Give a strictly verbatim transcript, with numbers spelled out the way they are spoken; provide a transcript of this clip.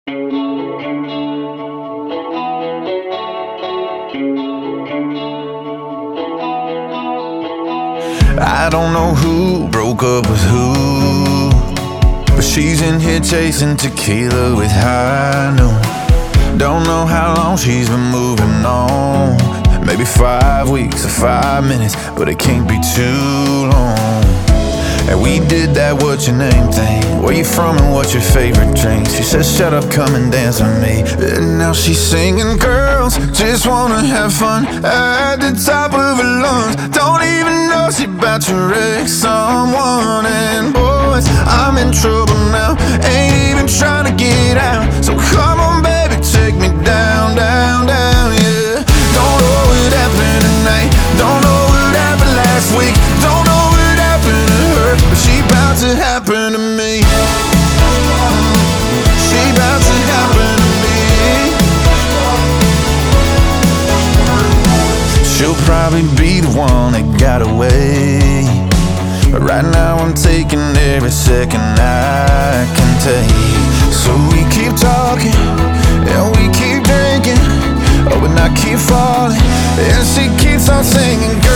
I don't know who broke up with who, but she's in here chasing tequila with high noon. Don't know how long she's been moving on. Maybe five weeks or five minutes, but it can't be too long. And we did that what's your name thing. Where you from and what's your favorite drink? She says shut up, come and dance with me. And now she's singing, girls just wanna have fun at the top of her lungs. Don't even know she about to wreck someone. And boys, I'm in trouble now, ain't even trying to get out. So come on baby, take me down, down, down, yeah. Don't know what happened tonight, don't know what happened last week, don't know what happened to her, but she about to happen to me. She about to happen to me. She'll probably be the one that got away, but right now I'm taking every second I can take. So we keep talking, and we keep drinking, oh, and I keep falling, and she keeps on singing.